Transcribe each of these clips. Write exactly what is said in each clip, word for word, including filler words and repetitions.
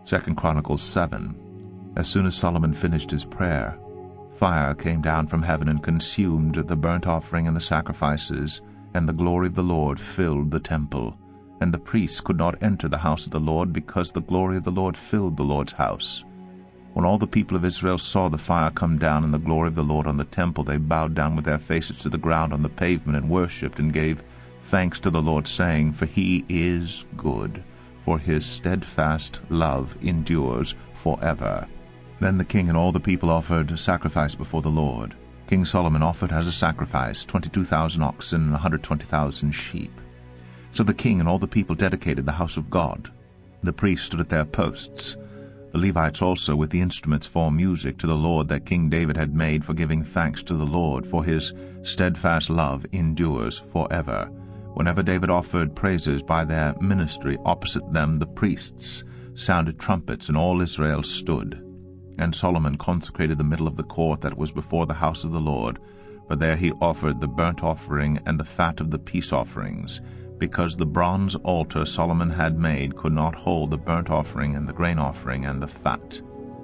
Second Chronicles seven. As soon as Solomon finished his prayer, fire came down from heaven and consumed the burnt offering and the sacrifices, and the glory of the Lord filled the temple. And the priests could not enter the house of the Lord, because the glory of the Lord filled the Lord's house. When all the people of Israel saw the fire come down and the glory of the Lord on the temple, they bowed down with their faces to the ground on the pavement and worshipped and gave thanks to the Lord, saying, For he is good, for his steadfast love endures forever. Then the king and all the people offered sacrifice before the Lord. King Solomon offered as a sacrifice twenty-two thousand oxen and one hundred twenty thousand sheep. So the king and all the people dedicated the house of God. The priests stood at their posts, the Levites also with the instruments for music to the Lord that King David had made, for giving thanks to the Lord, for his steadfast love endures forever. Whenever David offered praises by their ministry, opposite them the priests sounded trumpets, and all Israel stood. And Solomon consecrated the middle of the court that was before the house of the Lord, for there he offered the burnt offering and the fat of the peace offerings, because the bronze altar Solomon had made could not hold the burnt offering and the grain offering and the fat.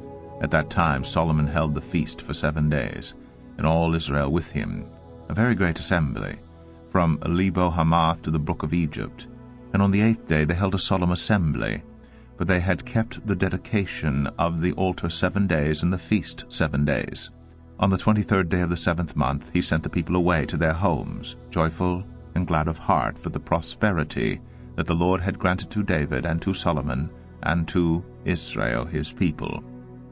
At that time Solomon held the feast for seven days, and all Israel with him, a very great assembly, from Lebo Hamath to the brook of Egypt. And on the eighth day they held a solemn assembly, for they had kept the dedication of the altar seven days and the feast seven days. On the twenty-third day of the seventh month he sent the people away to their homes, joyful and glad of heart for the prosperity that the Lord had granted to David and to Solomon and to Israel his people.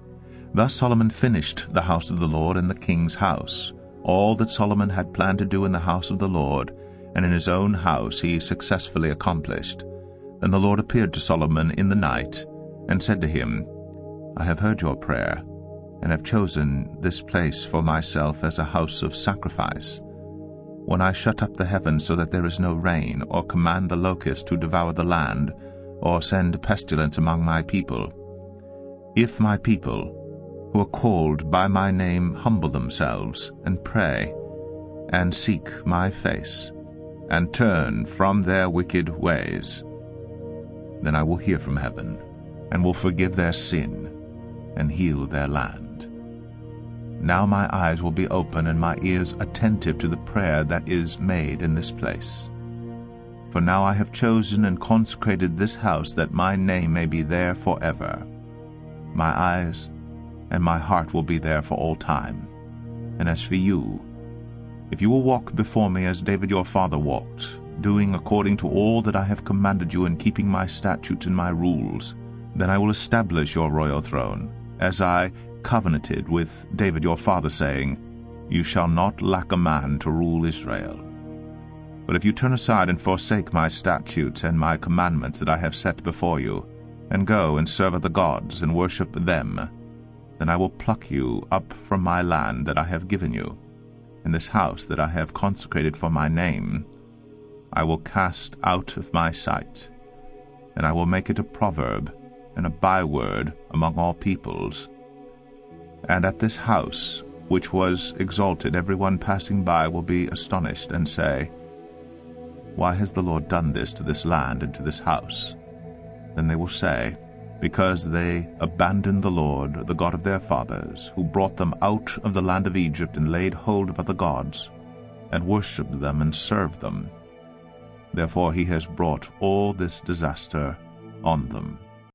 Thus Solomon finished the house of the Lord and the king's house. All that Solomon had planned to do in the house of the Lord and in his own house he successfully accomplished. Then the Lord appeared to Solomon in the night and said to him, I have heard your prayer, and have chosen this place for myself as a house of sacrifice. When I shut up the heavens so that there is no rain, or command the locust to devour the land, or send pestilence among my people, if my people, who are called by my name, humble themselves, and pray, and seek my face, and turn from their wicked ways, then I will hear from heaven, and will forgive their sin, and heal their land. Now my eyes will be open and my ears attentive to the prayer that is made in this place. For now I have chosen and consecrated this house, that my name may be there forever. My eyes and my heart will be there for all time. And as for you, if you will walk before me as David your father walked, doing according to all that I have commanded you, and keeping my statutes and my rules, then I will establish your royal throne, as I covenanted with David your father, saying, You shall not lack a man to rule Israel. But if you turn aside and forsake my statutes and my commandments that I have set before you, and go and serve other gods and worship them, then I will pluck you up from my land that I have given you, and this house that I have consecrated for my name I will cast out of my sight, and I will make it a proverb and a byword among all peoples. And at this house, which was exalted, every one passing by will be astonished, and say, Why has the Lord done this to this land and to this house? Then they will say, Because they abandoned the Lord, the God of their fathers, who brought them out of the land of Egypt, and laid hold of other gods, and worshipped them and served them. Therefore he has brought all this disaster on them.